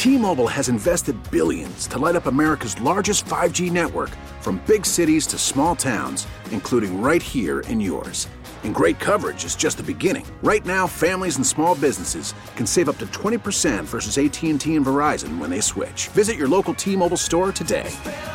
T-Mobile has invested billions to light up America's largest 5G network, from big cities to small towns, including right here in yours. And great coverage is just the beginning. Right now, families and small businesses can save up to 20% versus AT&T and Verizon when they switch. Visit your local T-Mobile store today.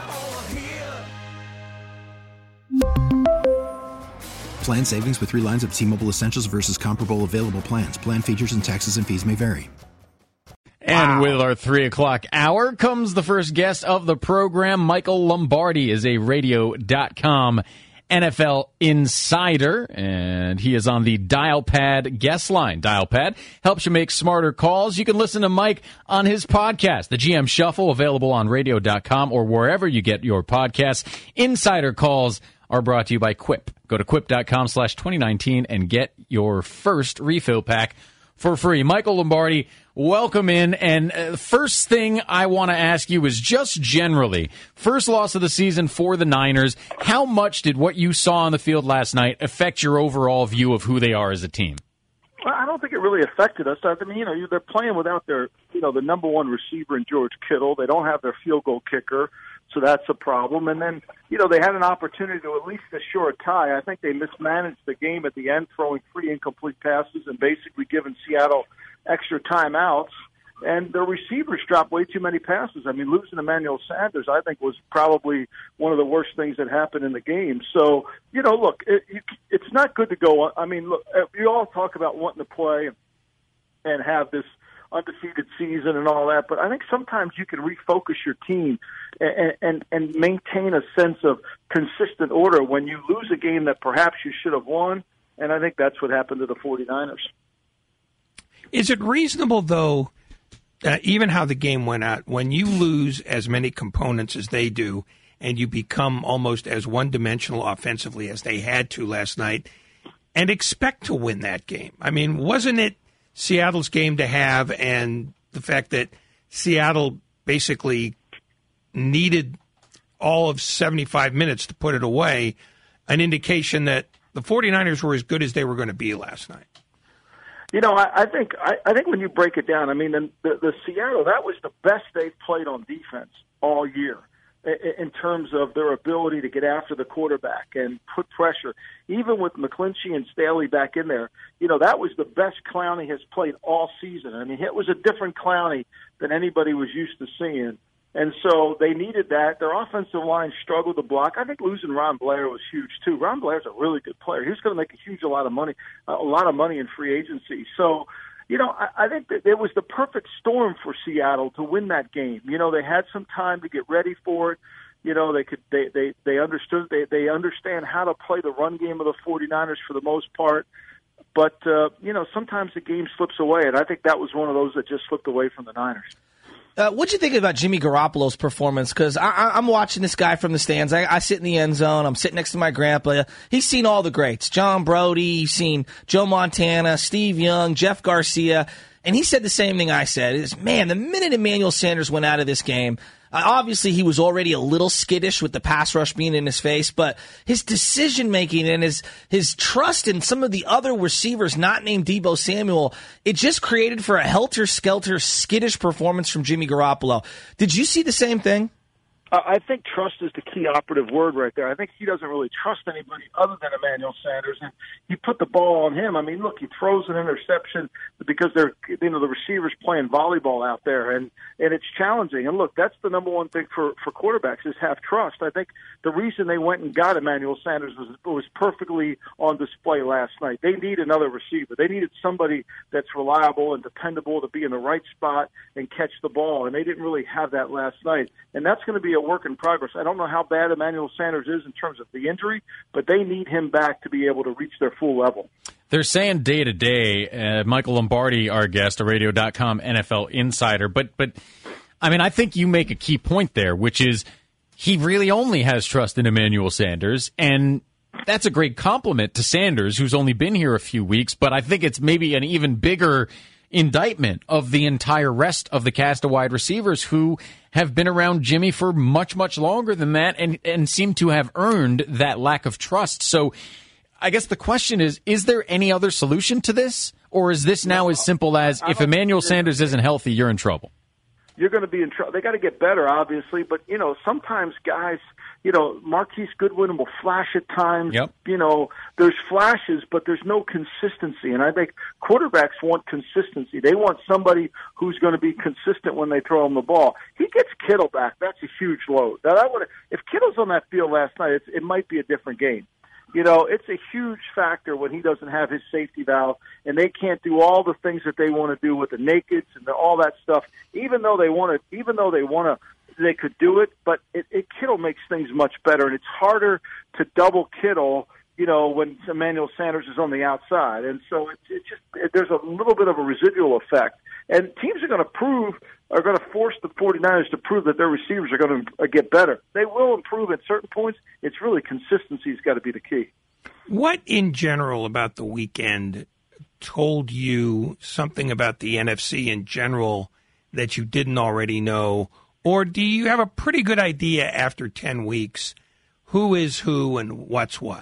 Plan savings with 3 lines of T-Mobile Essentials versus comparable available plans. Plan features and taxes and fees may vary. And with our 3 o'clock hour comes the first guest of the program. Michael Lombardi is a Radio.com NFL insider, and he is on the Dialpad guest line. Dialpad helps you make smarter calls. You can listen to Mike on his podcast, the GM Shuffle, available on Radio.com or wherever you get your podcasts. Insider calls are brought to you by Quip. Go to quip.com/2019 and get your first refill pack for free. Michael Lombardi, welcome in. And first thing I want to ask you is just generally, first loss of the season for the Niners. How much did what you saw on the field last night affect your overall view of who they are as a team? Well, I don't think it really affected us. I mean, they're playing without their, the number one receiver in George Kittle. They don't have their field goal kicker, so that's a problem. And then, they had an opportunity to at least assure a tie. I think they mismanaged the game at the end, throwing 3 incomplete passes and basically giving Seattle extra timeouts. And their receivers dropped way too many passes. I mean, losing Emmanuel Sanders, I think, was probably one of the worst things that happened in the game. So, look, it's not good to go. I mean, look, we all talk about wanting to play and have this undefeated season and all that, but I think sometimes you can refocus your team and maintain a sense of consistent order when you lose a game that perhaps you should have won, and I think that's what happened to the 49ers. Is it reasonable, though, even how the game went out, when you lose as many components as they do and you become almost as one-dimensional offensively as they had to last night, and expect to win that game? I mean, wasn't it Seattle's game to have, and the fact that Seattle basically needed all of 75 minutes to put it away, an indication that the 49ers were as good as they were going to be last night? I think when you break it down, I mean, the Seattle, that was the best they've played on defense all year in terms of their ability to get after the quarterback and put pressure. Even with McClinchy and Staley back in there, that was the best Clowney has played all season. I mean, it was a different Clowney than anybody was used to seeing. And so they needed that. Their offensive line struggled to block. I think losing Ron Blair was huge, too. Ron Blair's a really good player. He was going to make a lot of money in free agency. So, I think that it was the perfect storm for Seattle to win that game. They had some time to get ready for it. They understood. They understand how to play the run game of the 49ers for the most part. But, sometimes the game slips away, and I think that was one of those that just slipped away from the Niners. What'd you think about Jimmy Garoppolo's performance? Because I'm watching this guy from the stands. I sit in the end zone. I'm sitting next to my grandpa. He's seen all the greats. John Brody. He's seen Joe Montana, Steve Young, Jeff Garcia. And he said the same thing I said. Man, the minute Emmanuel Sanders went out of this game, obviously he was already a little skittish with the pass rush being in his face, but his decision-making and his trust in some of the other receivers not named Deebo Samuel, it just created for a helter-skelter, skittish performance from Jimmy Garoppolo. Did you see the same thing? I think trust is the key operative word right there. I think he doesn't really trust anybody other than Emmanuel Sanders, and he put the ball on him. I mean, look, he throws an interception because the receivers playing volleyball out there, and it's challenging. And look, that's the number one thing for quarterbacks is have trust. I think the reason they went and got Emmanuel Sanders was perfectly on display last night. They need another receiver. They needed somebody that's reliable and dependable to be in the right spot and catch the ball, and they didn't really have that last night. And that's going to be a work in progress. I don't know how bad Emmanuel Sanders is in terms of the injury, but they need him back to be able to reach their full level. They're saying day to day, Michael Lombardi, our guest, a Radio.com NFL insider, but I mean, I think you make a key point there, which is he really only has trust in Emmanuel Sanders, and that's a great compliment to Sanders, who's only been here a few weeks, but I think it's maybe an even bigger indictment of the entire rest of the cast of wide receivers who have been around Jimmy for much, much longer than that and seem to have earned that lack of trust. So I guess the question is there any other solution to this? Or is this now as simple as if Emmanuel Sanders isn't healthy, you're in trouble? you're going to be in trouble. They got to get better, obviously, but, sometimes guys, Marquise Goodwin will flash at times. Yep. There's flashes, but there's no consistency. And I think quarterbacks want consistency. They want somebody who's going to be consistent when they throw him the ball. He gets Kittle back. That's a huge load. If Kittle's on that field last night, it might be a different game. It's a huge factor when he doesn't have his safety valve, and they can't do all the things that they want to do with the nakeds and all that stuff. Even though they could do it, but Kittle makes things much better, and it's harder to double Kittle, when Emmanuel Sanders is on the outside, and so there's a little bit of a residual effect. And teams are going to force the 49ers to prove that their receivers are going to get better. They will improve at certain points. It's really consistency's got to be the key. What in general about the weekend told you something about the NFC in general that you didn't already know? Or do you have a pretty good idea after 10 weeks who is who and what's what?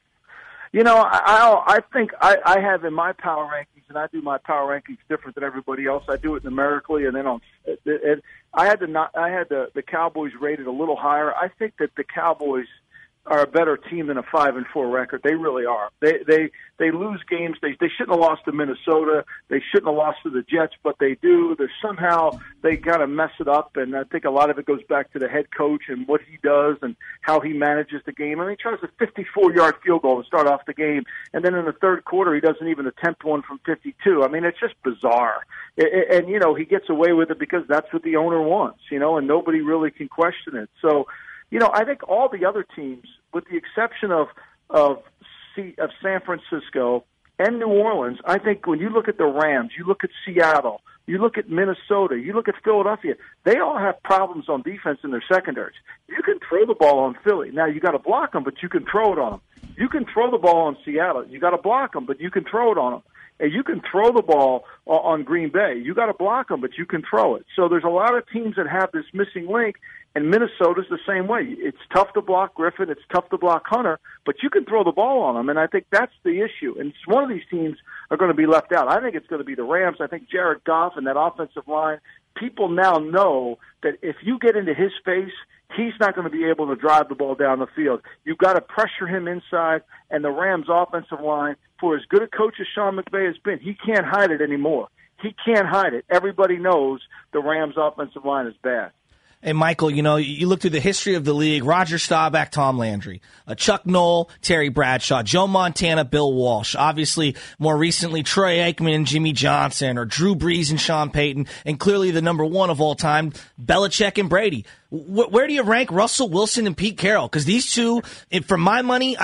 I think I have in my power rankings, and I do my power rankings different than everybody else. I do it numerically, and then I had the Cowboys rated a little higher. I think that the Cowboys are a better team than a 5-4 record. They really are. They lose games. They shouldn't have lost to Minnesota. They shouldn't have lost to the Jets, but they do. They kind of mess it up, and I think a lot of it goes back to the head coach and what he does and how he manages the game. I mean, he tries a 54-yard field goal to start off the game, and then in the third quarter he doesn't even attempt one from 52. I mean, it's just bizarre. And he gets away with it because that's what the owner wants, and nobody really can question it. So, I think all the other teams, with the exception of San Francisco and New Orleans, I think when you look at the Rams, you look at Seattle, you look at Minnesota, you look at Philadelphia, they all have problems on defense in their secondaries. You can throw the ball on Philly. Now, you got to block them, but you can throw it on them. You can throw the ball on Seattle. You got to block them, but you can throw it on them. And you can throw the ball on Green Bay. You got to block them, but you can throw it. So there's a lot of teams that have this missing link, and Minnesota's the same way. It's tough to block Griffin. It's tough to block Hunter, but you can throw the ball on them, and I think that's the issue. And one of these teams are going to be left out. I think it's going to be the Rams. I think Jared Goff and that offensive line, people now know that if you get into his face, he's not going to be able to drive the ball down the field. You've got to pressure him inside, and the Rams' offensive line, for as good a coach as Sean McVay has been, he can't hide it anymore. He can't hide it. Everybody knows the Rams' offensive line is bad. Hey, Michael, you look through the history of the league, Roger Staubach, Tom Landry, Chuck Noll, Terry Bradshaw, Joe Montana, Bill Walsh, obviously more recently Troy Aikman, Jimmy Johnson, or Drew Brees and Sean Payton, and clearly the number one of all time, Belichick and Brady. Where do you rank Russell Wilson and Pete Carroll? Because these two, for my money,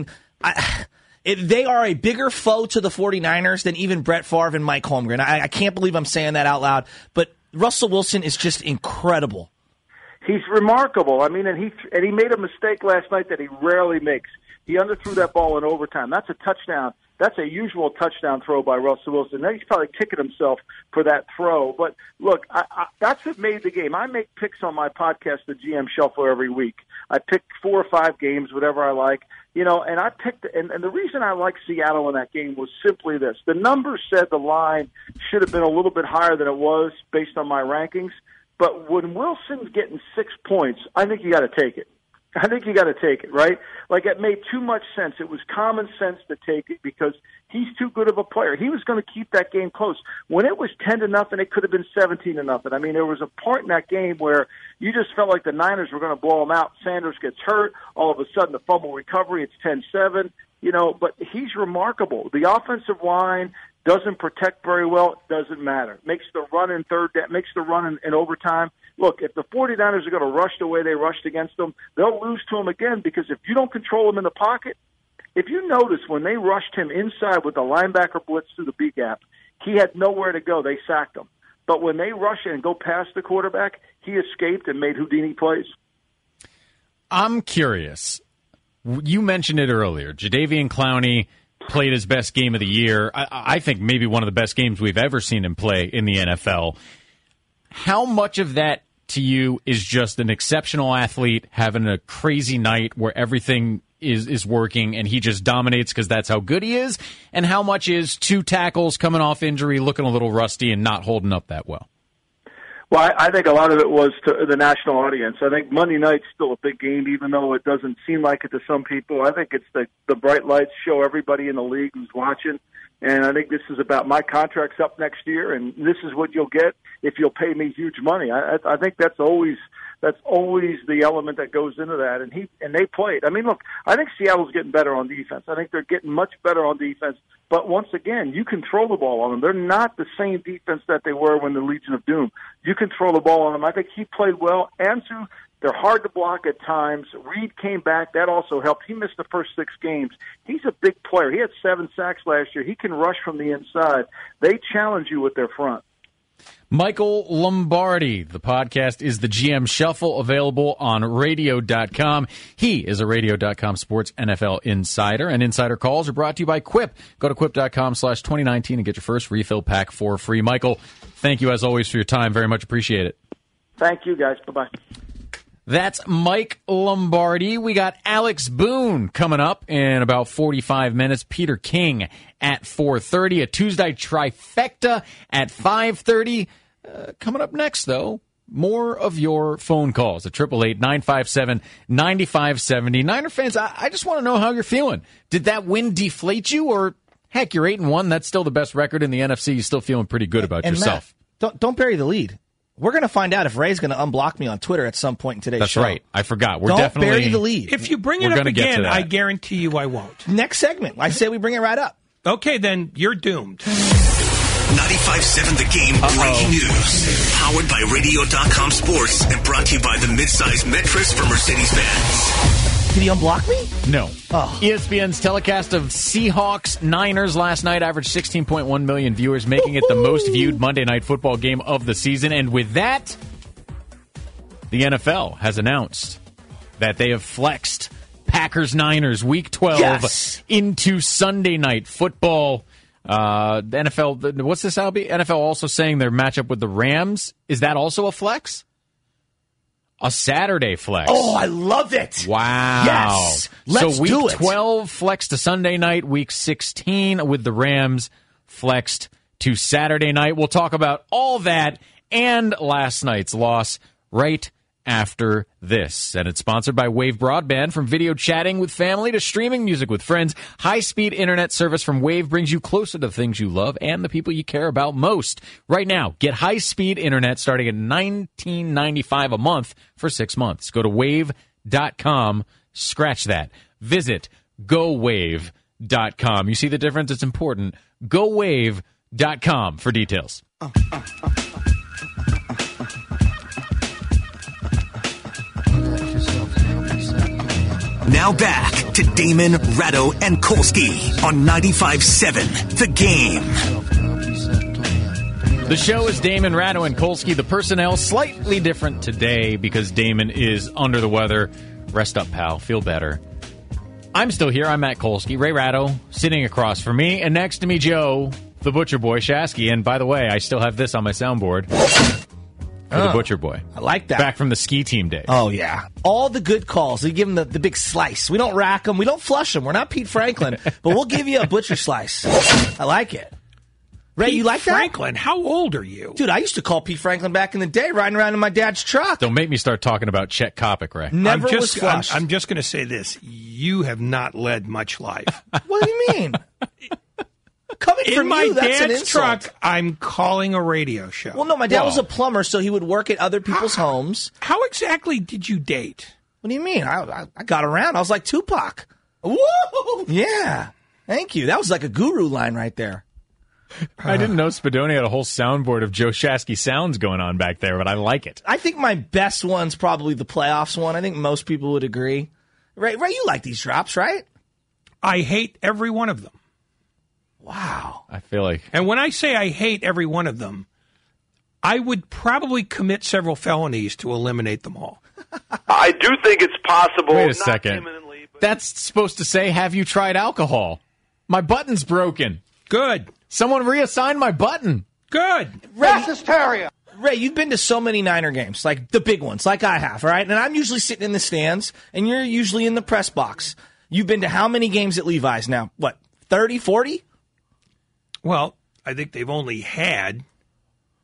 they are a bigger foe to the 49ers than even Brett Favre and Mike Holmgren. I can't believe I'm saying that out loud, but Russell Wilson is just incredible. He's remarkable. I mean, and he made a mistake last night that he rarely makes. He underthrew that ball in overtime. That's a touchdown. That's a usual touchdown throw by Russell Wilson. Now he's probably kicking himself for that throw. But look, that's what made the game. I make picks on my podcast, the GM Shuffler, every week. I pick 4 or 5 games, whatever I like. And I picked, and the reason I like Seattle in that game was simply this. The numbers said the line should have been a little bit higher than it was based on my rankings. But when Wilson's getting 6 points, I think you got to take it. Right? Like, it made too much sense. It was common sense to take it because he's too good of a player. He was going to keep that game close. When it was 10-0, it could have been 17-0. I mean, there was a part in that game where you just felt like the Niners were going to blow them out. Sanders gets hurt. All of a sudden, the fumble recovery, it's 10-7. But he's remarkable. The offensive line doesn't protect very well, it doesn't matter. Makes the run in makes the run in overtime. Look, if the 49ers are going to rush the way they rushed against them, they'll lose to them again because if you don't control them in the pocket, if you notice when they rushed him inside with the linebacker blitz through the B gap, he had nowhere to go. They sacked him. But when they rush in and go past the quarterback, he escaped and made Houdini plays. I'm curious. You mentioned it earlier. Jadeveon Clowney played his best game of the year. I think maybe one of the best games we've ever seen him play in the NFL. How much of that to you is just an exceptional athlete having a crazy night where everything is working and he just dominates because that's how good he is? And how much is 2 tackles coming off injury, looking a little rusty and not holding up that well? Well, I think a lot of it was to the national audience. I think Monday night's still a big game, even though it doesn't seem like it to some people. I think it's the bright lights show everybody in the league who's watching. And I think this is about my contract's up next year, and this is what you'll get if you'll pay me huge money. I think that's always the element that goes into that. And they played. I mean, look, I think Seattle's getting better on defense. I think they're getting much better on defense. But once again, you control the ball on them. They're not the same defense that they were when the Legion of Doom. You control the ball on them. I think he played well. Ansu, they're hard to block at times. Reed came back. That also helped. He missed the first 6 games. He's a big player. He had 7 sacks last year. He can rush from the inside. They challenge you with their front. Michael Lombardi. The podcast is the GM Shuffle, available on radio.com. He is a radio.com sports NFL insider, and insider calls are brought to you by Quip. Go to quip.com/2019 and get your first refill pack for free. Michael, thank you as always for your time. Very much appreciate it. Thank you, guys. Bye-bye. That's Mike Lombardi. We got Alex Boone coming up in about 45 minutes. Peter King at 4:30. A Tuesday trifecta at 5:30. Coming up next, though, more of your phone calls at 888-957-9570. Niner fans, I just want to know how you're feeling. Did that win deflate you, or heck, you're 8-1. That's still the best record in the NFC. You're still feeling pretty good about yourself. Matt, don't bury the lead. We're going to find out if Ray's going to unblock me on Twitter at some point in today's show. That's right. I forgot. Don't bury the lead. If you bring it up again, I guarantee you I won't. Next segment. I say we bring it right up. Okay, then you're doomed. 95.7 The Game breaking news. Powered by Radio.com Sports and brought to you by the midsize mattress for Mercedes-Benz. Did he unblock me? No. Oh. ESPN's telecast of Seahawks-Niners last night averaged 16.1 million viewers, making it the most viewed Monday Night Football game of the season. And with that, the NFL has announced that they have flexed Packers-Niners Week 12 into Sunday Night Football. The NFL, what's this, Albie? NFL also saying their matchup with the Rams. Is that also a flex? A Saturday flex. Oh, I love it. Wow. Yes. Let's do it. So week 12 flexed to Sunday night. Week 16 with the Rams flexed to Saturday night. We'll talk about all that and last night's loss right after this. And it's sponsored by Wave Broadband. From video chatting with family to streaming music with friends, high-speed internet service from Wave brings you closer to the things you love and the people you care about most. Right now, get high-speed internet starting at $19.95 a month for 6 months. Go to wave.com. Scratch that. Visit gowave.com. You see the difference? It's important. Gowave.com for details. Now back to Damon, Ratto, and Kolsky on 95.7 The Game. The show is Damon, Ratto, and Kolsky. The personnel slightly different today because Damon is under the weather. Rest up, pal. Feel better. I'm still here. I'm Matt Kolsky. Ray Ratto sitting across from me. And next to me, Joe, the Butcher Boy, Shasky. And by the way, I still have this on my soundboard. For the Butcher Boy. I like that. Back from the ski team days. Oh, yeah. All the good calls. We give them the big slice. We don't rack them. We don't flush them. We're not Pete Franklin, but we'll give you a Butcher slice. I like it. Ray, you like Franklin, how old are you? Dude, I used to call Pete Franklin back in the day, riding around in my dad's truck. Don't make me start talking about Chet Kopic, Ray. Never was flushed. I'm just going to say this. You have not led much life. What do you mean? Coming in from my you, that's an dad's insult. truck, I'm calling a radio show. Well, no, my dad was a plumber, so he would work at other people's homes. How exactly did you date? What do you mean? I got around. I was like Tupac. Woo! Yeah. Thank you. That was like a guru line right there. I didn't know Spadoni had a whole soundboard of Joe Shasky sounds going on back there, but I like it. I think my best one's probably the playoffs one. I think most people would agree. Ray, you like these drops, right? I hate every one of them. Wow. I feel like... And when I say I hate every one of them, I would probably commit several felonies to eliminate them all. I do think it's possible. Wait a second. That's supposed to say, have you tried alcohol? My button's broken. Good. Someone reassigned my button. Good. Mass hysteria. Ray, you've been to so many Niner games, like the big ones, like I have, all right? And I'm usually sitting in the stands, and you're usually in the press box. You've been to how many games at Levi's now? What, 30, 40? Well, I think they've only had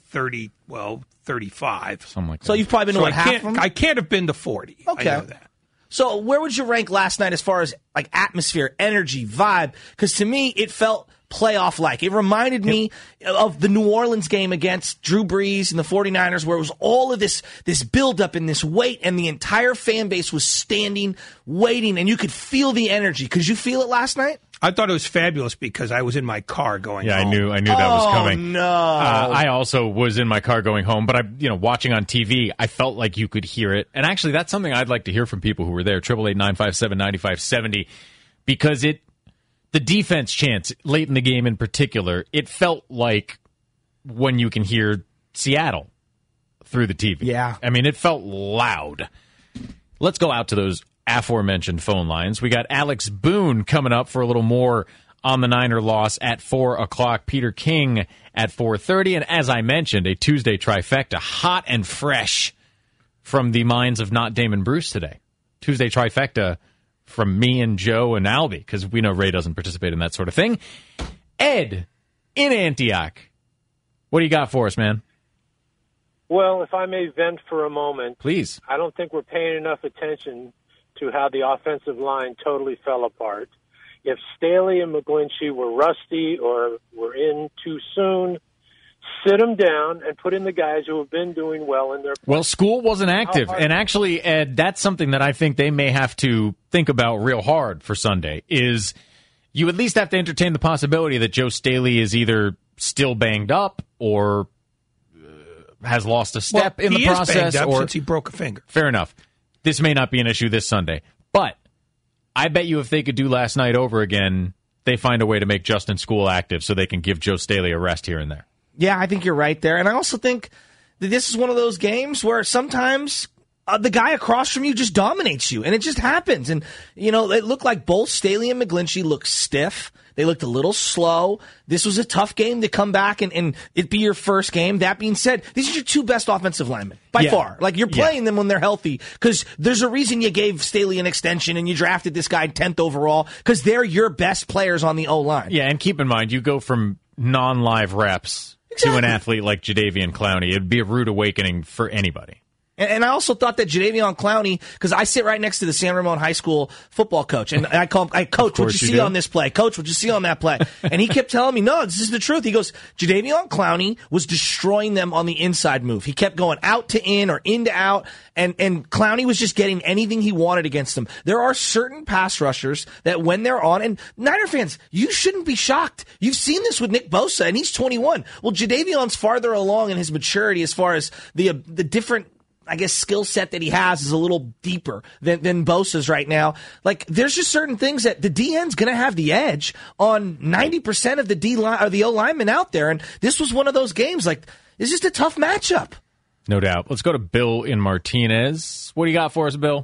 35. Something like that. So you've probably been to half of them? I can't have been to 40. Okay. I know that. So where would you rank last night as far as like atmosphere, energy, vibe? Because to me, it felt playoff-like. It reminded me of the New Orleans game against Drew Brees and the 49ers, where it was all of this buildup and this weight, and the entire fan base was standing, waiting, and you could feel the energy. Could you feel it last night? I thought it was fabulous because I was in my car going home. I knew that was coming. Oh, no. I also was in my car going home, but watching on TV, I felt like you could hear it. And actually, that's something I'd like to hear from people who were there, 888-957-9570, because the defense chants late in the game in particular, it felt like when you can hear Seattle through the TV. Yeah. I mean, it felt loud. Let's go out to those aforementioned phone lines. We got Alex Boone coming up for a little more on the Niner loss at 4 o'clock. Peter King at 4:30. And as I mentioned, a Tuesday trifecta, hot and fresh from the minds of not Damon Bruce today. Tuesday trifecta from me and Joe and Albie, because we know Ray doesn't participate in that sort of thing. Ed in Antioch, what do you got for us, man? Well, if I may vent for a moment. Please. I don't think we're paying enough attention to how the offensive line totally fell apart. If Staley and McGlinchey were rusty or were in too soon, sit them down and put in the guys who have been doing well in their play. Well, school wasn't active. And actually, Ed, that's something that I think they may have to think about real hard for Sunday, is you at least have to entertain the possibility that Joe Staley is either still banged up or has lost a step in the process. He is banged up or since he broke a finger. Fair enough. This may not be an issue this Sunday. But I bet you if they could do last night over again, they find a way to make Justin School active so they can give Joe Staley a rest here and there. Yeah, I think you're right there. And I also think that this is one of those games where sometimes the guy across from you just dominates you, and it just happens. And, it looked like both Staley and McGlinchey looked stiff. They looked a little slow. This was a tough game to come back and it be your first game. That being said, these are your two best offensive linemen by far. Like, you're playing them when they're healthy, because there's a reason you gave Staley an extension and you drafted this guy 10th overall, because they're your best players on the O-line. Yeah, and keep in mind, you go from non-live reps to an athlete like Jadeveon Clowney. It'd be a rude awakening for anybody. And I also thought that Jadeveon Clowney, because I sit right next to the San Ramon High School football coach, and I call him, Coach, what'd you see on this play? Coach, what'd you see on that play? And he kept telling me, no, this is the truth. He goes, Jadeveon Clowney was destroying them on the inside move. He kept going out to in or in to out, and Clowney was just getting anything he wanted against them. There are certain pass rushers that when they're on, and Niner fans, you shouldn't be shocked. You've seen this with Nick Bosa, and he's 21. Well, Jadeveon's farther along in his maturity as far as the different, I guess, skill set that he has is a little deeper than Bosa's right now. Like, there's just certain things that the DN's going to have the edge on 90% of the D line or the O linemen out there. And this was one of those games. Like, it's just a tough matchup. No doubt. Let's go to Bill in Martinez. What do you got for us, Bill?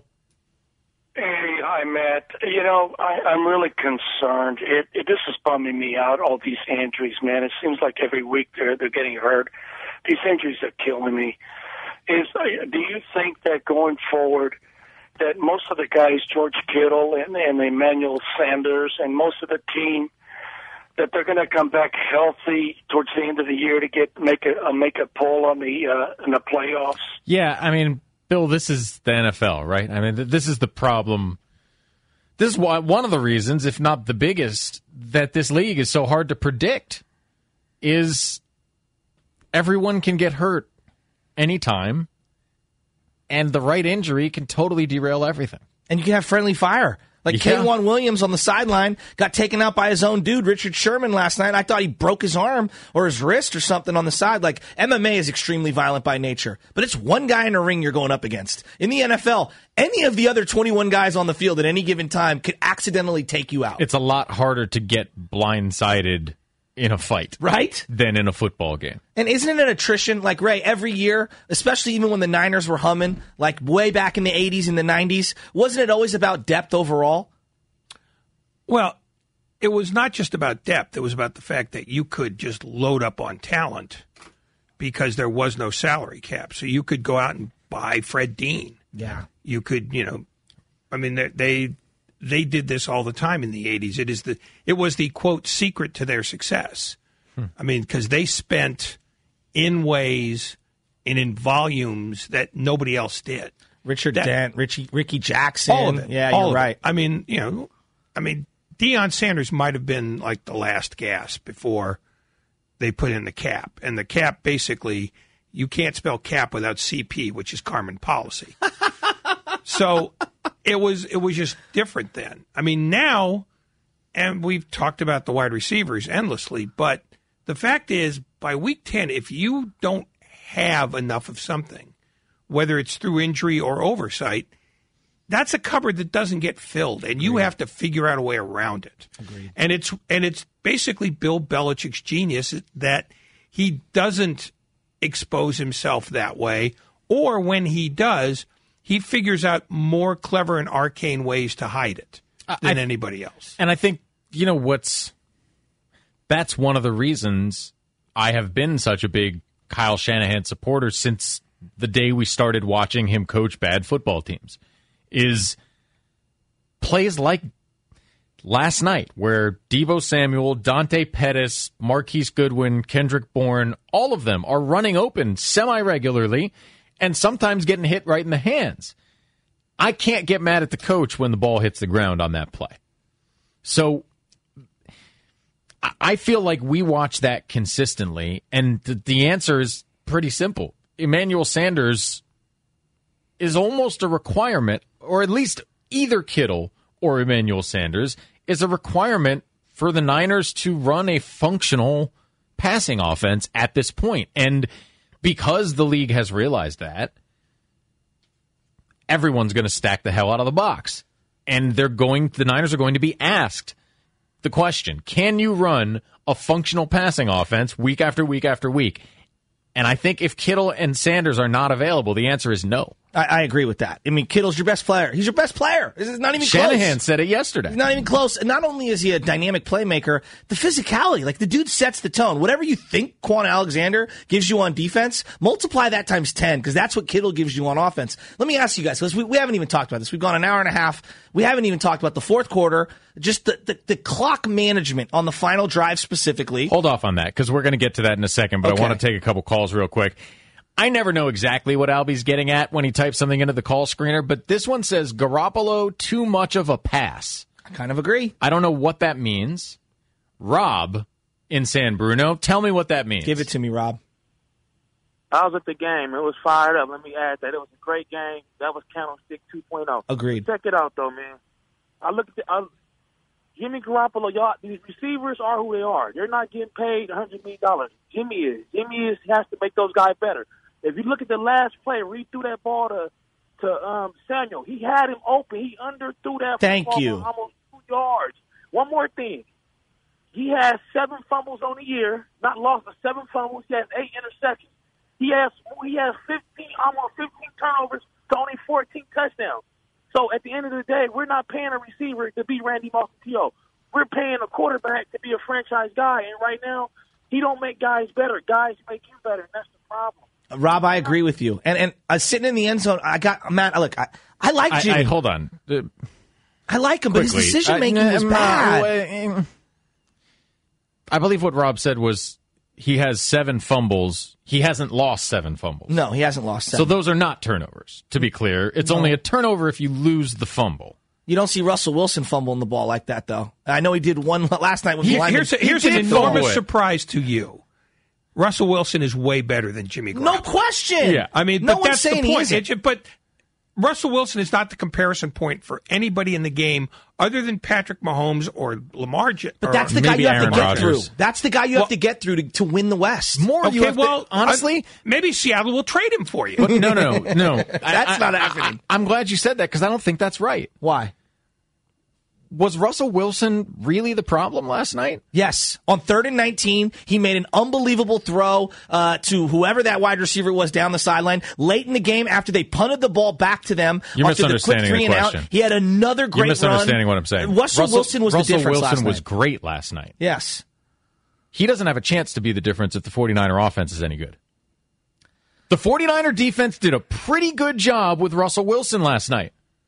Hey, hi, Matt. I'm really concerned. This is bumming me out, all these injuries, man. It seems like every week they're getting hurt. These injuries are killing me. Do you think that going forward that most of the guys, George Kittle and Emmanuel Sanders and most of the team, that they're going to come back healthy towards the end of the year to make a pull on in the playoffs? Yeah, I mean, Bill, this is the NFL, right? I mean, this is the problem. This is one of the reasons, if not the biggest, that this league is so hard to predict, is everyone can get hurt anytime, and the right injury can totally derail everything. And you can have friendly fire. Like K'Wan Williams on the sideline got taken out by his own dude, Richard Sherman, last night. I thought he broke his arm or his wrist or something on the side. Like, MMA is extremely violent by nature, but it's one guy in a ring you're going up against. In the NFL, any of the other 21 guys on the field at any given time could accidentally take you out. It's a lot harder to get blindsided in a fight, right, than in a football game. And isn't it an attrition? Like, Ray, every year, especially even when the Niners were humming, like way back in the 80s and the 90s, wasn't it always about depth overall? Well, it was not just about depth. It was about the fact that you could just load up on talent because there was no salary cap. So you could go out and buy Fred Dean. Yeah. You could, I mean, they did this all the time in the 80s. It was the quote secret to their success. I mean, because they spent in ways and in volumes that nobody else did. Richard Dent, Ricky Jackson. All of it. Yeah, all you're right. I mean, Deion Sanders might have been like the last gasp before they put in the cap. And the cap, basically, you can't spell cap without CP, which is Carmen policy. So it was just different then. I mean, now, and we've talked about the wide receivers endlessly, but the fact is, by week 10, if you don't have enough of something, whether it's through injury or oversight, that's a cupboard that doesn't get filled, and you have to figure out a way around it. Agreed. And it's basically Bill Belichick's genius that he doesn't expose himself that way, or when he does, he figures out more clever and arcane ways to hide it than anybody else. And I think, that's one of the reasons I have been such a big Kyle Shanahan supporter since the day we started watching him coach bad football teams, is plays like last night where Deebo Samuel, Dante Pettis, Marquise Goodwin, Kendrick Bourne, all of them are running open semi-regularly and sometimes getting hit right in the hands. I can't get mad at the coach when the ball hits the ground on that play. So I feel like we watch that consistently, and the answer is pretty simple. Emmanuel Sanders is almost a requirement, or at least either Kittle or Emmanuel Sanders is a requirement for the Niners to run a functional passing offense at this point. And because the league has realized that, everyone's going to stack the hell out of the box. And the Niners are going to be asked the question, can you run a functional passing offense week after week after week? And I think if Kittle and Sanders are not available, the answer is no. I agree with that. I mean, Kittle's your best player. He's your best player. This is not even close. Shanahan said it yesterday. He's not even close. And not only is he a dynamic playmaker, the physicality, like the dude sets the tone. Whatever you think Quan Alexander gives you on defense, multiply that times 10, because that's what Kittle gives you on offense. Let me ask you guys, because we haven't even talked about this. We've gone an hour and a half. We haven't even talked about the fourth quarter, just the clock management on the final drive specifically. Hold off on that, because we're going to get to that in a second, but okay. I want to take a couple calls real quick. I never know exactly what Albie's getting at when he types something into the call screener, but this one says Garoppolo too much of a pass. I kind of agree. I don't know what that means. Rob in San Bruno, tell me what that means. Give it to me, Rob. I was at the game. It was fired up. Let me add that. It was a great game. That was Candlestick 2.0. Agreed. Check it out, though, man. I look at Jimmy Garoppolo, y'all, these receivers are who they are. They're not getting paid $100 million. Jimmy is. He has to make those guys better. If you look at the last play, where he threw that ball to Samuel, he had him open. He underthrew that ball for almost 2 yards. One more thing. He has 7 fumbles on the year, not lost, but 7 fumbles. He has 8 interceptions. He has almost 15 turnovers to only 14 touchdowns. So at the end of the day, we're not paying a receiver to be Randy Moss and T.O. We're paying a quarterback to be a franchise guy. And right now, he don't make guys better. Guys make him better, and that's the problem. Rob, I agree with you. And sitting in the end zone, I like Jimmy. Hold on. I like him, but his decision-making was bad. I believe what Rob said was he has 7 fumbles. He hasn't lost 7 fumbles. No, he hasn't lost 7. So those are not turnovers, to be clear. It's only a turnover if you lose the fumble. You don't see Russell Wilson fumbling the ball like that, though. I know he did one last night with the lineman. Here's an enormous surprise to you. Russell Wilson is way better than Jimmy Garoppolo. No question. Yeah, I mean, no but that's the point. But Russell Wilson is not the comparison point for anybody in the game other than Patrick Mahomes or Lamar. But that's the guy you have to get through. That's the guy you have to get through to win the West. Honestly, maybe Seattle will trade him for you. But no. That's not happening. I'm glad you said that, because I don't think that's right. Why? Was Russell Wilson really the problem last night? Yes. On 3rd and 19, he made an unbelievable throw to whoever that wide receiver was down the sideline. Late in the game, after they punted the ball back to them, You're after the quick 3 and out, he had another great run. You're misunderstanding what I'm saying. Russell Wilson was the difference last night. Russell Wilson was great last night. Yes. He doesn't have a chance to be the difference if the 49er offense is any good. The 49er defense did a pretty good job with Russell Wilson last night.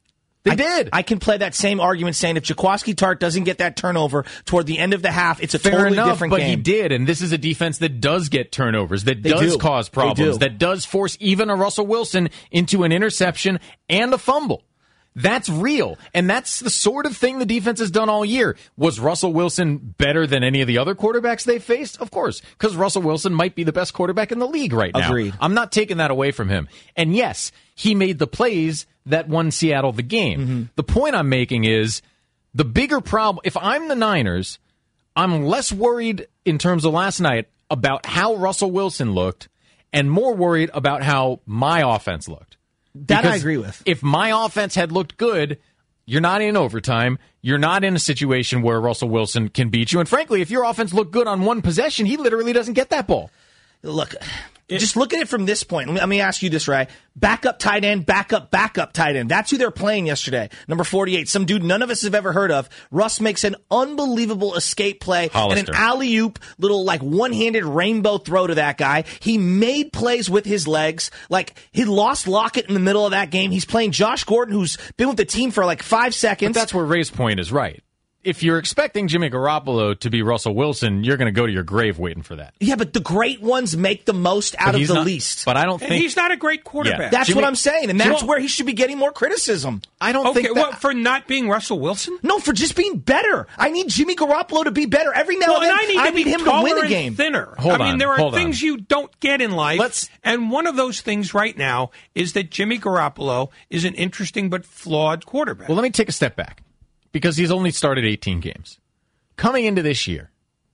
They did. I can play that same argument saying if Jaquiski Tartt doesn't get that turnover toward the end of the half, it's a totally different but game. He did, and this is a defense that does get turnovers, that does cause problems, that does force even a Russell Wilson into an interception and a fumble. That's real, and that's the sort of thing the defense has done all year. Was Russell Wilson better than any of the other quarterbacks they faced? Of course, because Russell Wilson might be the best quarterback in the league right now. Agreed. I'm not taking that away from him. And yes, he made the plays that won Seattle the game. Mm-hmm. The point I'm making is the bigger problem, if I'm the Niners, I'm less worried in terms of last night about how Russell Wilson looked and more worried about how my offense looked. That I agree with. If my offense had looked good, you're not in overtime. You're not in a situation where Russell Wilson can beat you. And frankly, if your offense looked good on one possession, he literally doesn't get that ball. Look, just look at it from this point. Let me ask you this, Ray. Backup tight end, backup tight end. That's who they're playing yesterday. Number 48, some dude none of us have ever heard of. Russ makes an unbelievable escape play Hollister. and an alley-oop, little like one-handed rainbow throw to that guy. He made plays with his legs. Like, he lost Lockett in the middle of that game. He's playing Josh Gordon, who's been with the team for like 5 seconds. But that's where Ray's point is right. If you're expecting Jimmy Garoppolo to be Russell Wilson, you're going to go to your grave waiting for that. Yeah, but the great ones make the most out of the least. But I don't think he's not a great quarterback. Yeah. That's what I'm saying, and that's where he should be getting more criticism. I don't think that, for not being Russell Wilson? No, for just being better. I need Jimmy Garoppolo to be better every now and then. I need him to win a game. Thinner. Hold on, there are things you don't get in life, and one of those things right now is that Jimmy Garoppolo is an interesting but flawed quarterback. Well, let me take a step back because he's only started 18 games. Coming into this year,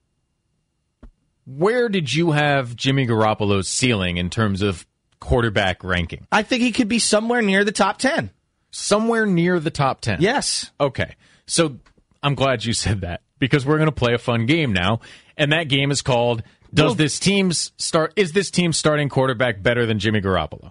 where did you have Jimmy Garoppolo's ceiling in terms of quarterback ranking? I think he could be somewhere near the top 10. Somewhere near the top 10? Yes. Okay. So I'm glad you said that because we're going to play a fun game now, and that game is called Is this team's starting quarterback better than Jimmy Garoppolo?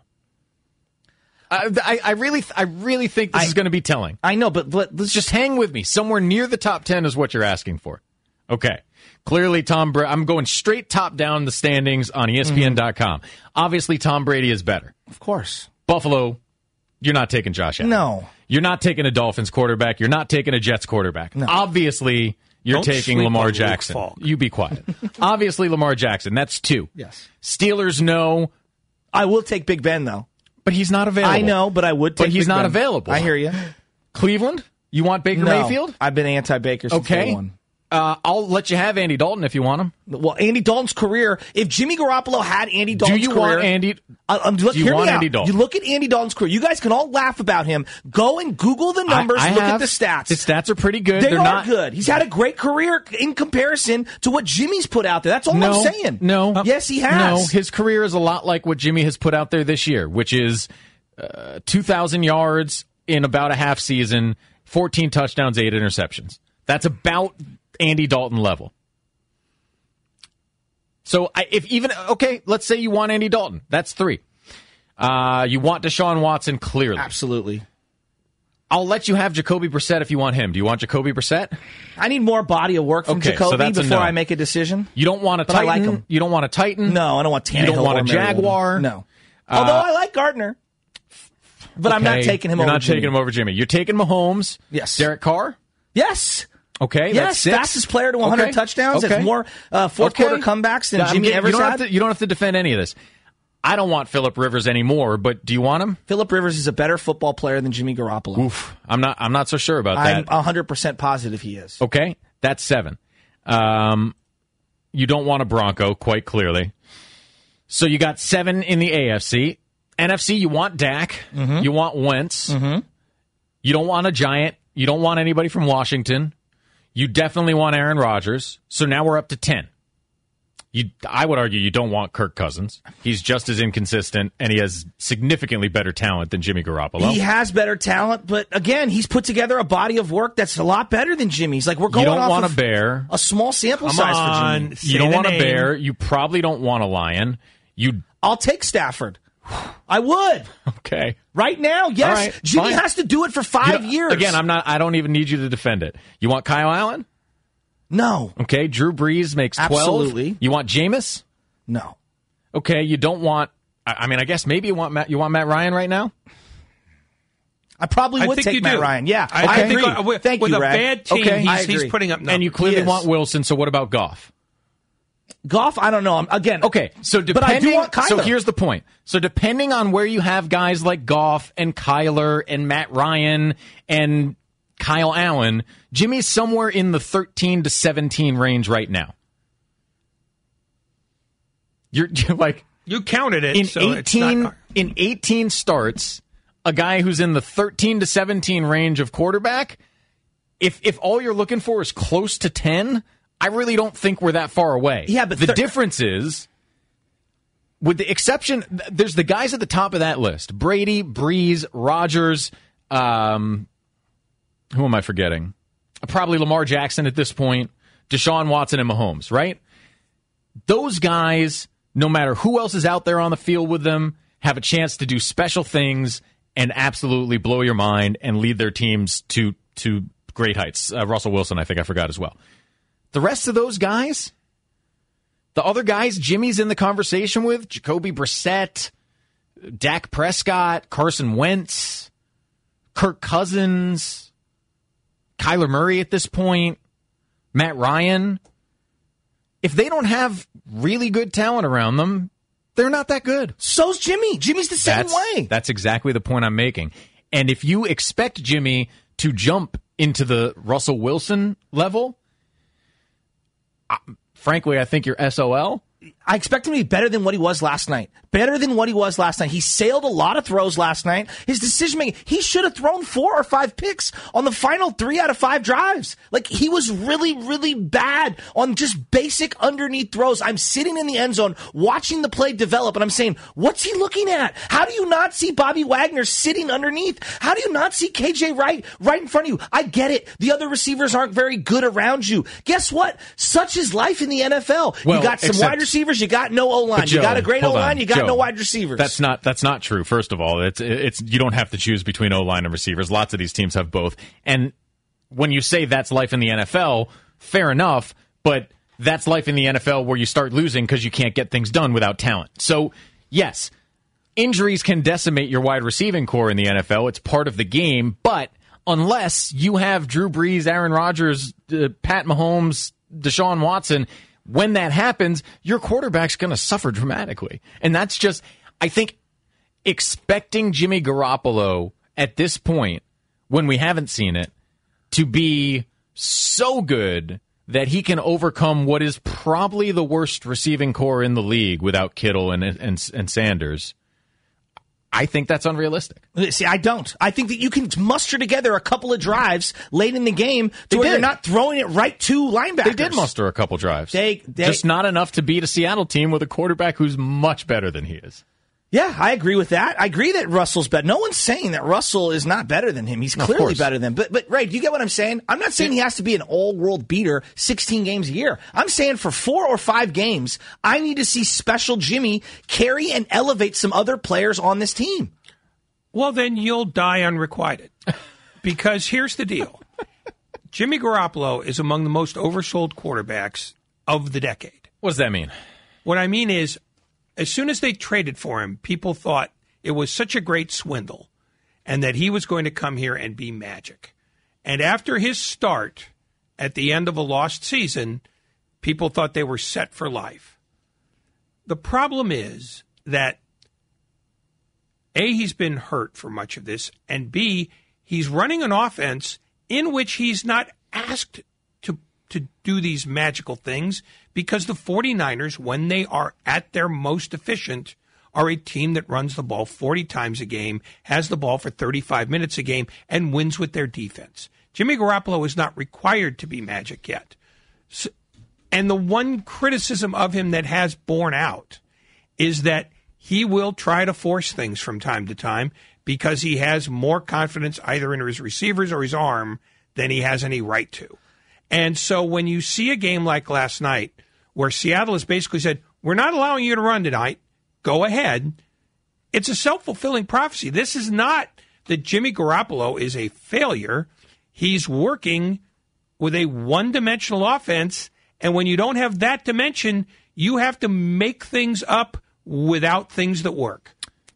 I really think this is going to be telling. I know, but let's just hang with me. Somewhere near the top 10 is what you're asking for. Okay. Clearly, Tom Brady. I'm going straight top down the standings on ESPN.com. Obviously, Tom Brady is better. Of course. Buffalo, you're not taking Josh Allen. No. You're not taking a Dolphins quarterback. You're not taking a Jets quarterback. No. Obviously, you're taking Lamar Jackson. You be quiet. Obviously, Lamar Jackson. That's 2. Yes. Steelers, no. I will take Big Ben, though. But he's not available. I know, but I would take But he's Big not Ben. available. I hear you. Cleveland? You want Baker Mayfield? I've been anti-Baker since day one. I'll let you have Andy Dalton if you want him. Well, Andy Dalton's career, if Jimmy Garoppolo had Andy Dalton's career... Do you want Andy... Andy Dalton? You look at Andy Dalton's career. You guys can all laugh about him. Go and Google the numbers, look at the stats. His stats are pretty good. They're not good. He's had a great career in comparison to what Jimmy's put out there. That's all I'm saying. No. Yes, he has. No, his career is a lot like what Jimmy has put out there this year, which is 2,000 yards in about a half season, 14 touchdowns, 8 interceptions. That's about Andy Dalton level. So let's say you want Andy Dalton. That's 3. You want Deshaun Watson, clearly. Absolutely. I'll let you have Jacoby Brissett if you want him. Do you want Jacoby Brissett? I need more body of work from Jacoby before I make a decision. You don't want a Titan? I like him. You don't want a Titan? No, I don't want Tannehill. You don't want a Jaguar? No. Although I like Gardner. But I'm not taking him over Jimmy. You're not taking him over Jimmy. You're taking Mahomes. Yes. Derek Carr? Yes. Okay, yes, that's 6. Fastest player to 100 touchdowns. Has more fourth-quarter comebacks than Jimmy ever had. You don't have to defend any of this. I don't want Phillip Rivers anymore, but do you want him? Phillip Rivers is a better football player than Jimmy Garoppolo. Oof, I'm not so sure about that. I'm 100% positive he is. Okay, that's 7. You don't want a Bronco, quite clearly. So you got 7 in the AFC. NFC, you want Dak. Mm-hmm. You want Wentz. Mm-hmm. You don't want a Giant. You don't want anybody from Washington. You definitely want Aaron Rodgers. So now we're up to 10. I would argue you don't want Kirk Cousins. He's just as inconsistent, and he has significantly better talent than Jimmy Garoppolo. He has better talent, but again, he's put together a body of work that's a lot better than Jimmy's. Like, we're going off want a bear. A small sample size for Jimmy. You don't want a bear. You probably don't want a lion. I'll take Stafford. I would. Okay. Right now, yes. Right, Jimmy has to do it for 5 years. Again, I don't even need you to defend it. You want Kyle Allen? No. Okay, Drew Brees makes 12. Absolutely. You want Jameis? No. Okay, you don't want... I guess maybe you want Matt Ryan right now? I probably would take Matt Ryan. Yeah, I agree. Thank you, with a Rag. bad team, he's putting up numbers. And you clearly want Wilson, so what about Goff? Goff, I don't know. Okay, so but I do want Kyler. So here's the point. So depending on where you have guys like Goff and Kyler and Matt Ryan and Kyle Allen, Jimmy's somewhere in the 13 to 17 range right now. You're like you counted it in 18 starts, a guy who's in the 13 to 17 range of quarterback. If all you're looking for is close to 10. I really don't think we're that far away. Yeah, but the difference is, with the exception, there's the guys at the top of that list: Brady, Breeze, Rodgers. Who am I forgetting? Probably Lamar Jackson at this point. Deshaun Watson and Mahomes, right? Those guys, no matter who else is out there on the field with them, have a chance to do special things and absolutely blow your mind and lead their teams to great heights. Russell Wilson, I think I forgot as well. The rest of those guys, the other guys Jimmy's in the conversation with, Jacoby Brissett, Dak Prescott, Carson Wentz, Kirk Cousins, Kyler Murray at this point, Matt Ryan, if they don't have really good talent around them, they're not that good. So's Jimmy. Jimmy's the same way. That's exactly the point I'm making. And if you expect Jimmy to jump into the Russell Wilson level, frankly, I think you're SOL. I expect him to be better than what he was last night. He sailed a lot of throws last night. His decision-making, he should have thrown 4 or 5 picks on the final 3 out of 5 drives. Like, he was really, really bad on just basic underneath throws. I'm sitting in the end zone watching the play develop, and I'm saying, what's he looking at? How do you not see Bobby Wagner sitting underneath? How do you not see KJ Wright right in front of you? I get it. The other receivers aren't very good around you. Guess what? Such is life in the NFL. Well, you got some wide receivers, you got no O-line. You got a great O-line, you got no wide receivers. That's not true. First of all, it's you don't have to choose between O-line and receivers. Lots of these teams have both. And when you say that's life in the NFL, fair enough, but that's life in the NFL where you start losing because you can't get things done without talent. So, yes, injuries can decimate your wide receiving core in the NFL. It's part of the game, but unless you have Drew Brees, Aaron Rodgers, Pat Mahomes, Deshaun Watson, when that happens, your quarterback's going to suffer dramatically. And that's just, I think, expecting Jimmy Garoppolo at this point, when we haven't seen it, to be so good that he can overcome what is probably the worst receiving core in the league without Kittle and Sanders. I think that's unrealistic. See, I don't. I think that you can muster together a couple of drives late in the game to where you're not throwing it right to linebackers. They did muster a couple drives. Just not enough to beat a Seattle team with a quarterback who's much better than he is. Yeah, I agree with that. I agree that Russell's better. No one's saying that Russell is not better than him. He's clearly better than him. But Ray, do you get what I'm saying? I'm not saying he has to be an all-world beater 16 games a year. I'm saying for 4 or 5 games, I need to see special Jimmy carry and elevate some other players on this team. Well, then you'll die unrequited. Because here's the deal. Jimmy Garoppolo is among the most oversold quarterbacks of the decade. What does that mean? What I mean is, as soon as they traded for him, people thought it was such a great swindle and that he was going to come here and be magic. And after his start at the end of a lost season, people thought they were set for life. The problem is that, A, he's been hurt for much of this, and B, he's running an offense in which he's not asked to do these magical things because the 49ers, when they are at their most efficient, are a team that runs the ball 40 times a game, has the ball for 35 minutes a game, and wins with their defense. Jimmy Garoppolo is not required to be magic yet. So, and the one criticism of him that has borne out is that he will try to force things from time to time because he has more confidence either in his receivers or his arm than he has any right to. And so when you see a game like last night where Seattle has basically said, we're not allowing you to run tonight, go ahead, it's a self-fulfilling prophecy. This is not that Jimmy Garoppolo is a failure. He's working with a one-dimensional offense, and when you don't have that dimension, you have to make things up without things that work.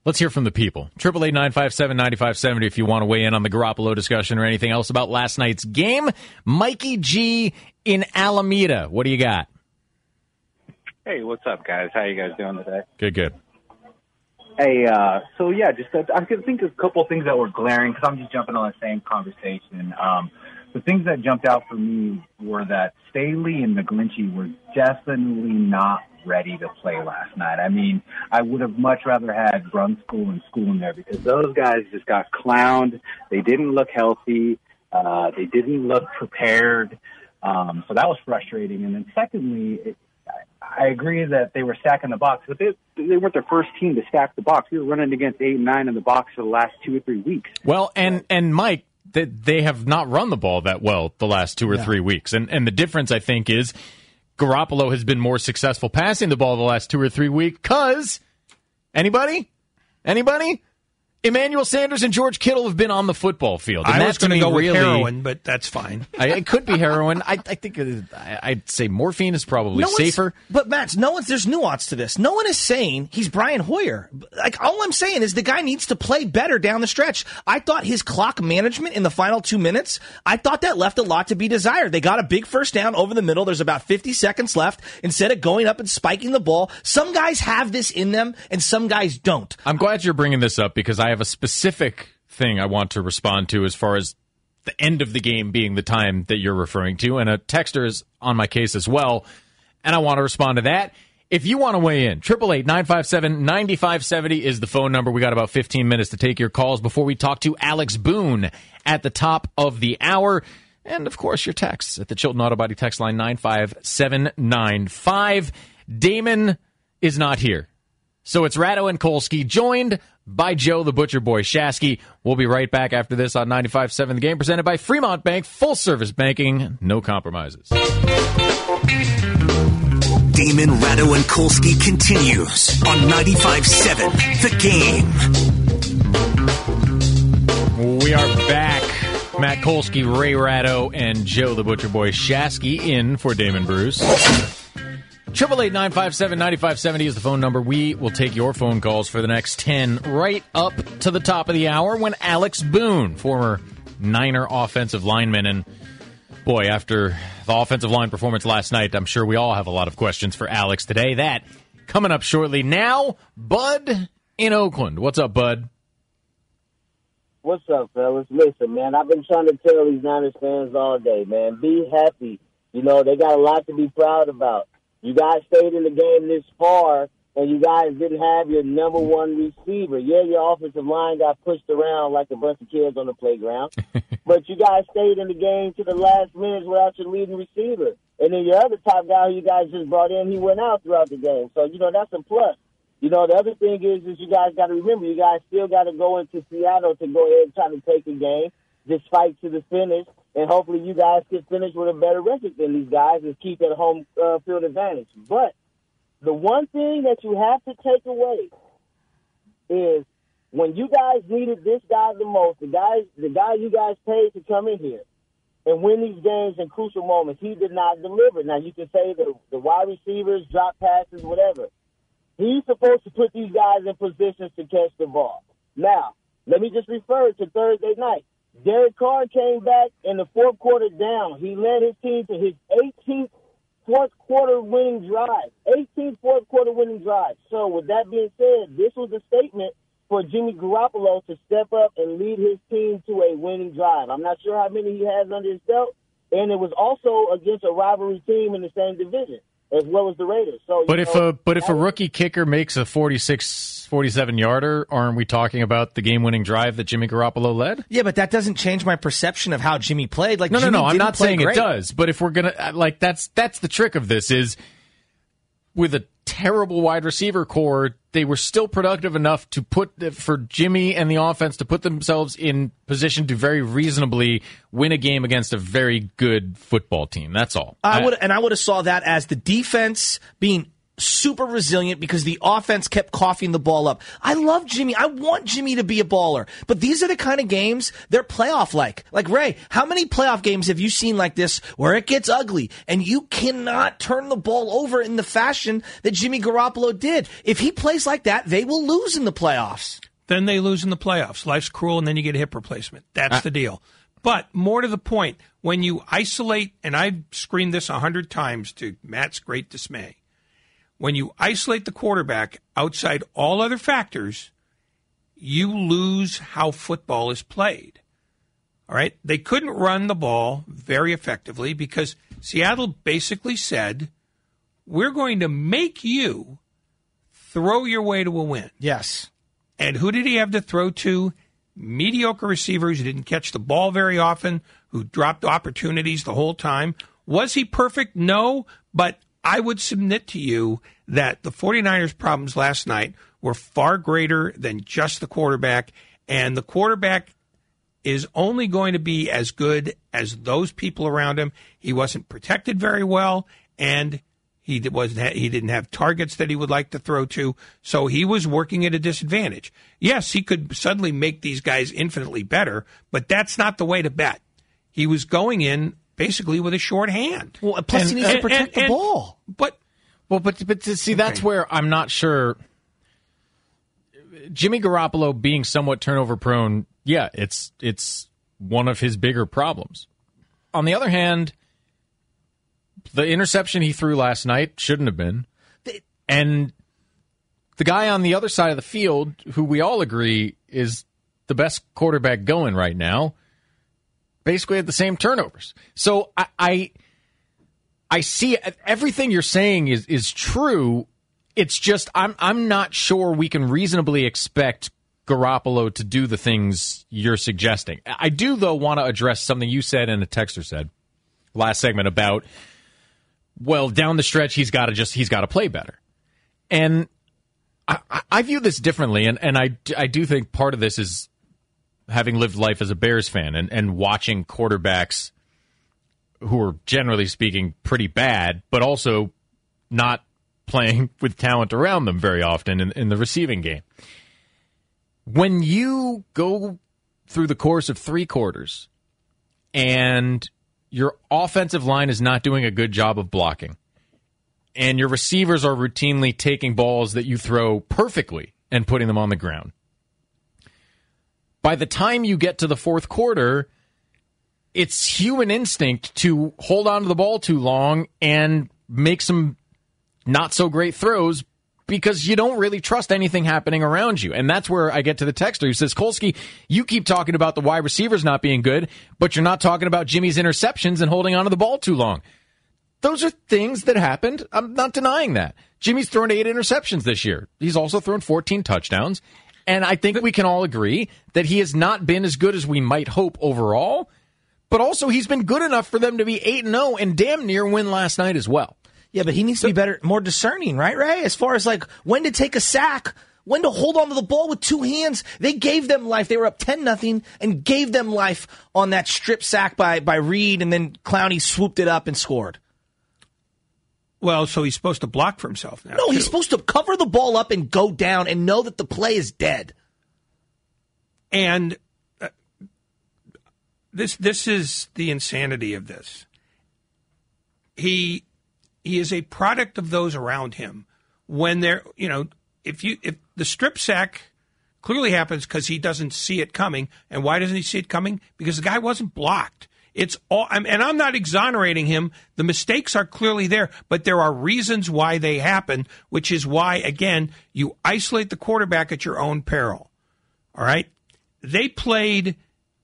Let's hear from the people. 888-957-9570 if you want to weigh in on the Garoppolo discussion or anything else about last night's game. Mikey G in Alameda. What do you got? Hey, what's up, guys? How you guys doing today? Good. Hey, I could think of a couple of things that were glaring because I'm just jumping on the same conversation. The things that jumped out for me were that Staley and McGlinchey were definitely not ready to play last night. I mean, I would have much rather had Brunskill and School in there because those guys just got clowned. They didn't look healthy. They didn't look prepared. So that was frustrating. And then secondly, I agree that they were stacking the box, but they weren't their first team to stack the box. We were running against 8 and 9 in the box for the last 2 or 3 weeks. Well, and Mike, they have not run the ball that well the last 2 or 3 weeks. And the difference, I think, is Garoppolo has been more successful passing the ball the last 2 or 3 weeks because anybody? Emmanuel Sanders and George Kittle have been on the football field. And I was going to go with heroin, but that's fine. It could be heroin. I think I'd say morphine is probably safer. But Matt, there's nuance to this. No one is saying he's Brian Hoyer. Like, all I'm saying is the guy needs to play better down the stretch. I thought his clock management in the final 2 minutes, I thought that left a lot to be desired. They got a big first down over the middle. There's about 50 seconds left. Instead of going up and spiking the ball, some guys have this in them and some guys don't. I'm glad you're bringing this up because I have a specific thing I want to respond to as far as the end of the game being the time that you're referring to, and a texter is on my case as well, and I want to respond to that. If you want to weigh in, 888-957-9570 is the phone number. We got about 15 minutes to take your calls before we talk to Alex Boone at the top of the hour. And, of course, your texts at the Chilton Auto Body text line 95795. Damon is not here. So it's Ratto and Kolsky, joined by Joe the Butcher Boy Shasky. We'll be right back after this on 95.7 The Game, presented by Fremont Bank. Full-service banking, no compromises. Damon, Ratto, and Kolsky continues on 95.7 The Game. We are back. Matt Kolsky, Ray Ratto, and Joe the Butcher Boy Shasky in for Damon Bruce. 888-957-9570 is the phone number. We will take your phone calls for the next 10 right up to the top of the hour when Alex Boone, former Niner offensive lineman, and boy, after the offensive line performance last night, I'm sure we all have a lot of questions for Alex today. That coming up shortly. Now, Bud in Oakland. What's up, Bud? What's up, fellas? Listen, man, I've been trying to tell these Niners fans all day, man, be happy. You know, they got a lot to be proud about. You guys stayed in the game this far, and you guys didn't have your number one receiver. Yeah, your offensive line got pushed around like a bunch of kids on the playground, but you guys stayed in the game to the last minutes without your leading receiver. And then your other top guy who you guys just brought in, he went out throughout the game. So, you know, that's a plus. You know, the other thing is you guys got to remember, you guys still got to go into Seattle to go ahead and try to take a game, just fight to the finish. And hopefully you guys can finish with a better record than these guys and keep that home field advantage. But the one thing that you have to take away is when you guys needed this guy the most, the guy you guys paid to come in here and win these games in crucial moments, he did not deliver. Now, you can say the wide receivers, drop passes, whatever. He's supposed to put these guys in positions to catch the ball. Now, let me just refer to Thursday night. Derek Carr came back in the fourth quarter down. He led his team to his 18th fourth quarter winning drive. 18th fourth quarter winning drive. So with that being said, this was a statement for Jimmy Garoppolo to step up and lead his team to a winning drive. I'm not sure how many he has under his belt, and it was also against a rivalry team in the same division, as well as the Raiders. So, but if a rookie kicker makes a 47-yarder, aren't we talking about the game-winning drive that Jimmy Garoppolo led? Yeah, but that doesn't change my perception of how Jimmy played. Like, no, I'm not saying great. It does. But if we're gonna that's the trick of this is with a terrible wide receiver core, they were still productive enough to for Jimmy and the offense to put themselves in position to very reasonably win a game against a very good football team. That's all. I would have saw that as the defense being super resilient because the offense kept coughing the ball up. I love Jimmy. I want Jimmy to be a baller. But these are the kind of games they're playoff-like. Like, Ray, how many playoff games have you seen like this where it gets ugly and you cannot turn the ball over in the fashion that Jimmy Garoppolo did? If he plays like that, they will lose in the playoffs. Then they lose in the playoffs. Life's cruel, and then you get a hip replacement. That's the deal. But more to the point, when you isolate, and I've screamed this 100 times to Matt's great dismay, when you isolate the quarterback outside all other factors, you lose how football is played. All right? They couldn't run the ball very effectively because Seattle basically said, we're going to make you throw your way to a win. Yes. And who did he have to throw to? Mediocre receivers who didn't catch the ball very often, who dropped opportunities the whole time. Was he perfect? No, but I would submit to you that the 49ers' problems last night were far greater than just the quarterback, and the quarterback is only going to be as good as those people around him. He wasn't protected very well, and he didn't have targets that he would like to throw to, so he was working at a disadvantage. Yes, he could suddenly make these guys infinitely better, but that's not the way to bet. He was going in basically with a short hand. Well, plus he needs to protect the ball. But to see, that's where I'm not sure. Jimmy Garoppolo being somewhat turnover prone, yeah, it's one of his bigger problems. On the other hand, the interception he threw last night shouldn't have been. And the guy on the other side of the field, who we all agree is the best quarterback going right now, basically had the same turnovers. So I see everything you're saying is true. It's just I'm not sure we can reasonably expect Garoppolo to do the things you're suggesting. I do, though, want to address something you said and a texter said last segment about, well, down the stretch, he's got to play better. And I view this differently, and I do think part of this is having lived life as a Bears fan and watching quarterbacks who are, generally speaking, pretty bad, but also not playing with talent around them very often in the receiving game. When you go through the course of 3 quarters and your offensive line is not doing a good job of blocking, and your receivers are routinely taking balls that you throw perfectly and putting them on the ground, by the time you get to the 4th quarter, it's human instinct to hold on to the ball too long and make some not-so-great throws because you don't really trust anything happening around you. And that's where I get to the texter who says, Kolsky, you keep talking about the wide receivers not being good, but you're not talking about Jimmy's interceptions and holding onto the ball too long. Those are things that happened. I'm not denying that. Jimmy's thrown 8 interceptions this year. He's also thrown 14 touchdowns. And I think we can all agree that he has not been as good as we might hope overall, but also he's been good enough for them to be 8-0 and damn near win last night as well. Yeah, but he needs to be better, more discerning, right, Ray? As far as like when to take a sack, when to hold on to the ball with 2 hands. They gave them life. They were up 10-0 and gave them life on that strip sack by Reed, and then Clowney swooped it up and scored. Well, so he's supposed to block for himself now. No, he's supposed to cover the ball up and go down and know that the play is dead. And this is the insanity of this. He is a product of those around him. When they're, if the strip sack clearly happens because he doesn't see it coming. And why doesn't he see it coming? Because the guy wasn't blocked. It's all, and I'm not exonerating him. The mistakes are clearly there, but there are reasons why they happen, which is why, again, you isolate the quarterback at your own peril. All right? They played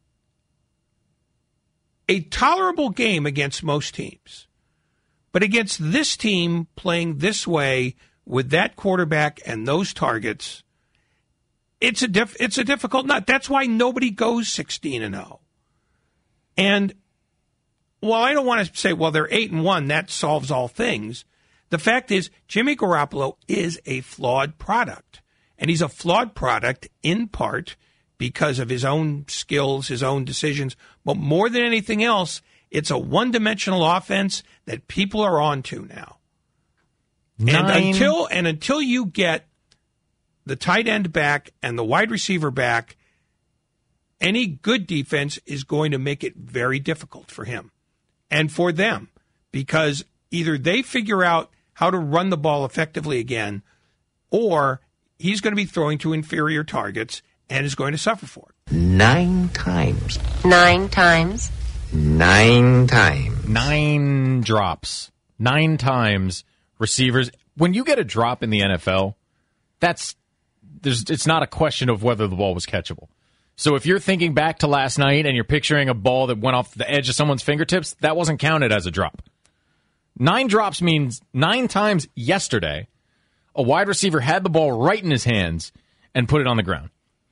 a tolerable game against most teams. But against this team playing this way with that quarterback and those targets, it's a difficult nut. That's why nobody goes 16-0. And while I don't want to say, well, they're 8-1, that solves all things, the fact is Jimmy Garoppolo is a flawed product. And he's a flawed product in part because of his own skills, his own decisions. But more than anything else, it's a one-dimensional offense that people are on to now. And until you get the tight end back and the wide receiver back, any good defense is going to make it very difficult for him and for them, because either they figure out how to run the ball effectively again, or he's going to be throwing to inferior targets and is going to suffer for it. 9 times. 9 times. 9 times. 9 drops. 9 times receivers. When you get a drop in the NFL, it's not a question of whether the ball was catchable. So if you're thinking back to last night and you're picturing a ball that went off the edge of someone's fingertips, that wasn't counted as a drop. 9 drops means 9 times yesterday, a wide receiver had the ball right in his hands and put it on the ground.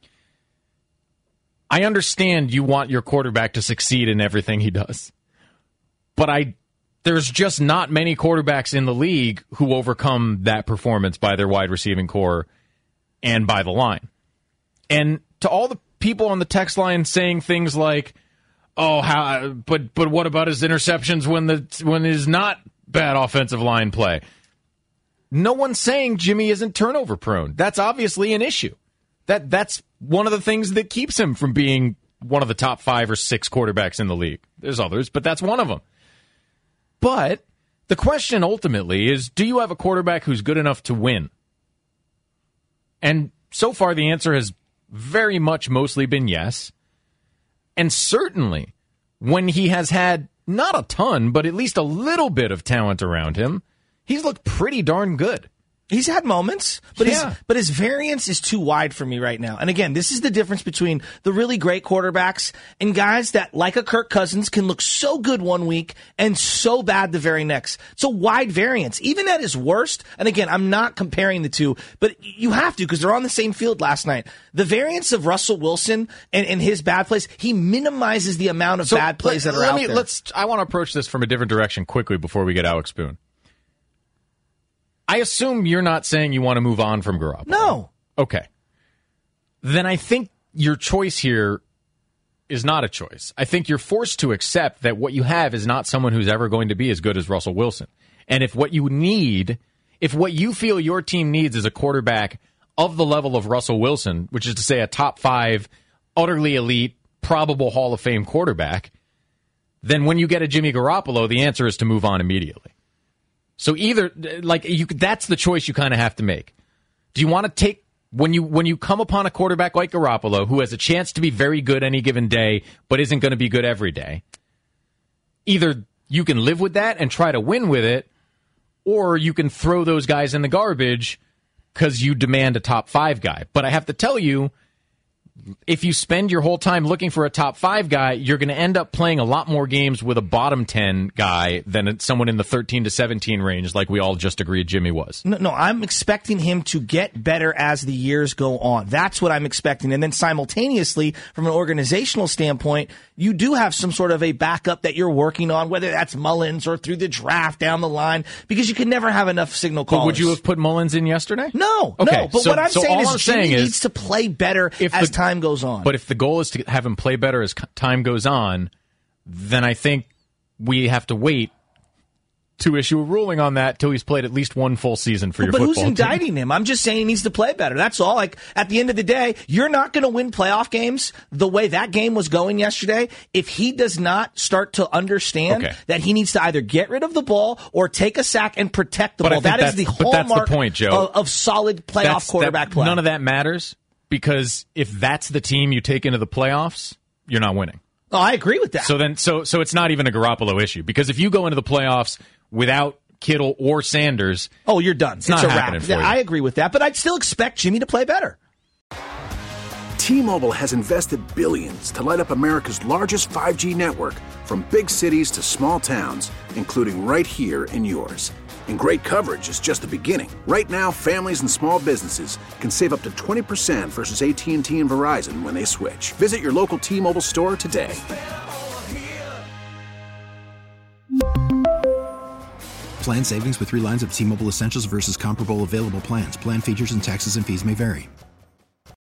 I understand you want your quarterback to succeed in everything he does, but there's just not many quarterbacks in the league who overcome that performance by their wide receiving core and by the line. And to all the people on the text line saying things like, but what about his interceptions when there's not bad offensive line play? No one's saying Jimmy isn't turnover prone. That's obviously an issue. That's one of the things that keeps him from being one of the top 5 or 6 quarterbacks in the league. There's others, but that's one of them. But the question ultimately is, do you have a quarterback who's good enough to win? And so far the answer has very much mostly been yes. And certainly when he has had not a ton, but at least a little bit of talent around him, he's looked pretty darn good. He's had moments, but his variance is too wide for me right now. And again, this is the difference between the really great quarterbacks and guys that, like a Kirk Cousins, can look so good one week and so bad the very next. It's a wide variance, even at his worst. And again, I'm not comparing the two, but you have to because they're on the same field last night. The variance of Russell Wilson and his bad plays, he minimizes the amount of bad plays that are out there. I want to approach this from a different direction quickly before we get Alex Boone. I assume you're not saying you want to move on from Garoppolo. No. Okay. Then I think your choice here is not a choice. I think you're forced to accept that what you have is not someone who's ever going to be as good as Russell Wilson. And if what you feel your team needs is a quarterback of the level of Russell Wilson, which is to say a top 5, utterly elite, probable Hall of Fame quarterback, then when you get a Jimmy Garoppolo, the answer is to move on immediately. So that's the choice you kind of have to make. Do you want to take when you come upon a quarterback like Garoppolo who has a chance to be very good any given day but isn't going to be good every day? Either you can live with that and try to win with it, or you can throw those guys in the garbage because you demand a top 5 guy. But I have to tell you, if you spend your whole time looking for a top 5 guy, you're going to end up playing a lot more games with a bottom 10 guy than someone in the 13 to 17 range like we all just agreed Jimmy was. No, I'm expecting him to get better as the years go on. That's what I'm expecting. And then simultaneously, from an organizational standpoint, you do have some sort of a backup that you're working on, whether that's Mullins or through the draft down the line, because you can never have enough signal callers. But would you have put Mullins in yesterday? No. Okay, no. But what I'm saying is Jimmy needs to play better as time goes on. But if the goal is to have him play better as time goes on, then I think we have to wait to issue a ruling on that till he's played at least one full season for your football team. But who's indicting him? I'm just saying he needs to play better. That's all. Like, at the end of the day, you're not going to win playoff games the way that game was going yesterday if he does not start to understand that he needs to either get rid of the ball or take a sack and protect the ball. That is the hallmark of solid playoff quarterback play. None of that matters, because if that's the team you take into the playoffs, you're not winning. Oh, I agree with that. So it's not even a Garoppolo issue, because if you go into the playoffs without Kittle or Sanders, you're done. It's not a happening wrap. for you. I agree with that, but I'd still expect Jimmy to play better. T-Mobile has invested billions to light up America's largest 5G network, from big cities to small towns, including right here in yours. And great coverage is just the beginning. Right now, families and small businesses can save up to 20% versus AT&T and Verizon when they switch. Visit your local T-Mobile store today. Plan savings with 3 lines of T-Mobile Essentials versus comparable available plans. Plan features and taxes and fees may vary.